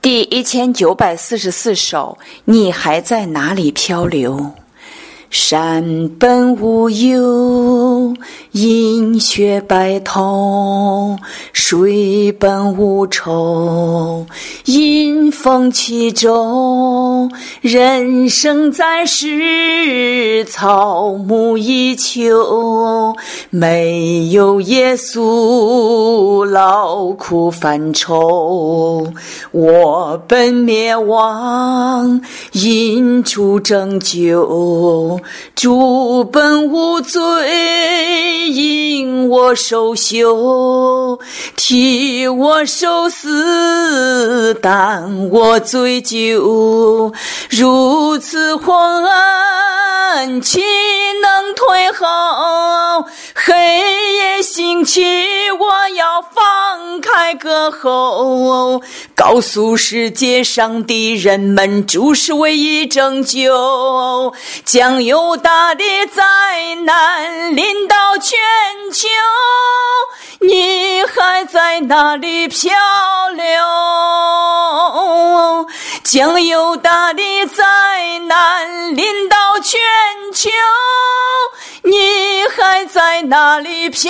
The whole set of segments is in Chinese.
第1944首，你还在哪里漂流？山本无忧，饮雪白头，水本无愁，迎风起舟。人生在世，草木依旧，没有耶稣，劳苦烦愁。我本灭亡，因主拯救，主本无罪，因我受羞，替我受死，担我罪疚。如此昏暗，岂能退后？黑夜兴起，我要放开歌喉，告诉世界上的人们，主是唯一拯救。将有大的灾难临到全球，你还在哪里漂流？将有大的灾难临到全球，你还在哪里漂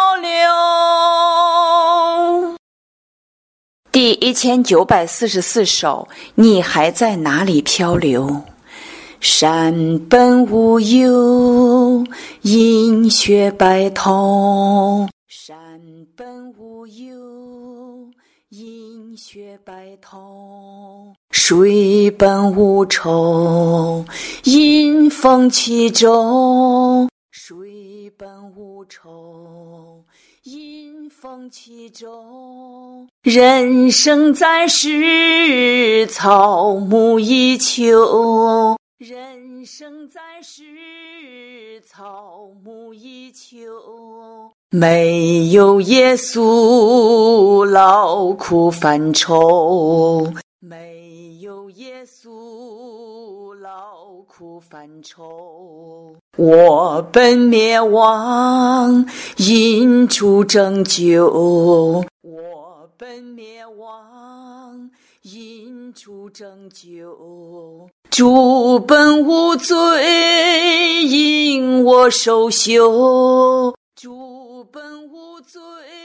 流？第1944首，你还在哪里漂流？山本无忧，饮雪白头。山本无忧，饮雪白头。水本无愁，迎风起舟。水本无愁，迎风起舟。人生在世，草木依旧。人生在世，草木依旧。没有耶稣，劳苦烦愁。没有耶稣，劳苦烦愁。我本灭亡，因主拯救。我本灭亡，因主拯救。主本无罪，因我受羞。主本无罪，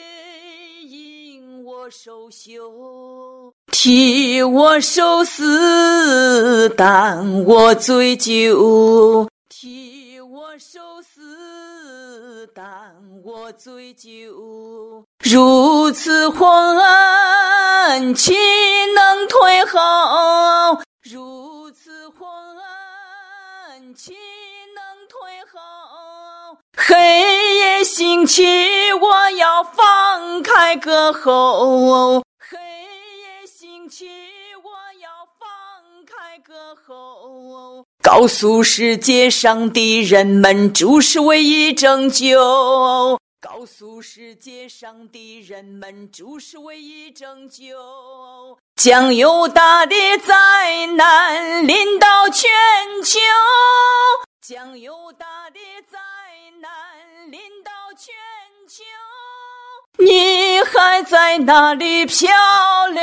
因我受羞。替我受死，担我罪疚。替我受死，担我罪疚。如此昏暗，岂能退后？如此昏暗，岂能退后？黑夜兴起，我要放开歌喉。黑夜兴起，我要放开歌喉，告诉世界上的人们，主是唯一拯救。告诉世界上的人们，主是唯一拯救。将有大的灾难临到全球，将有大的灾难临到全球，你还在哪里漂流？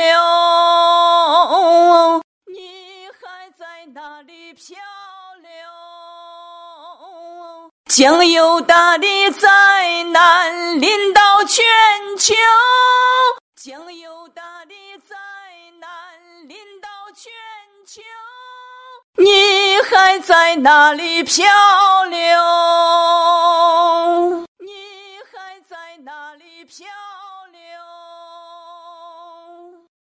你还在哪里漂流？将有大的灾难临到全球，将有大的灾难临到全球，你还在哪里漂流？你还在哪里漂流？